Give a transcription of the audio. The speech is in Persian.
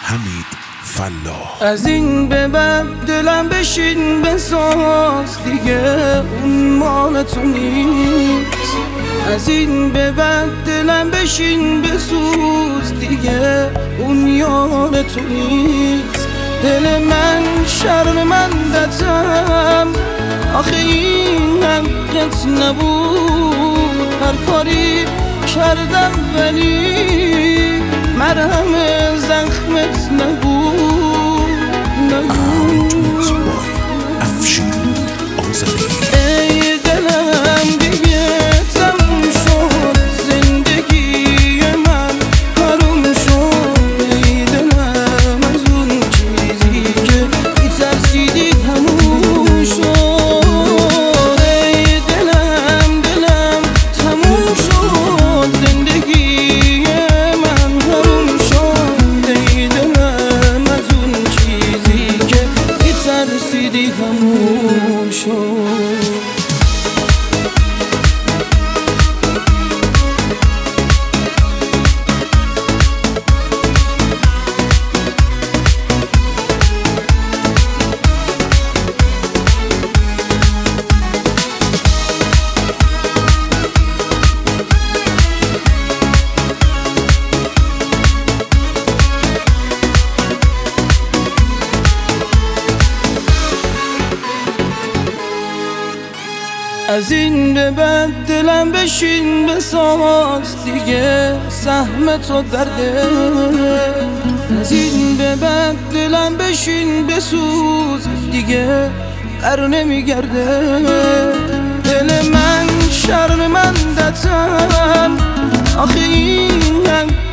حمید فلاح. از این به بعد دلم بشین بساز، دیگه اون مال تو نیست. از این به بعد دلم بشین بسوز، دیگه اون یار تو نیست. دل من شرمندتم، آخه این حقت نبود. هر کاری کردم ولی مرهم زخمت نبود. ای دلم دیگه تموم شد، زندگی من حروم شد. ای دلم از اون چیزی که می‌ترسیدی تموم شد. ای دلم تموم شد، زندگی من حروم شد. ای دلم از اون چیزی که می‌ترسیدی تموم شد. از این به بعد دلم بشین بساز، دیگه سهم تو درده. از این به بعد دلم بشین بسوز، دیگه بر نمیگرده. دل من شرمندتم، آخه این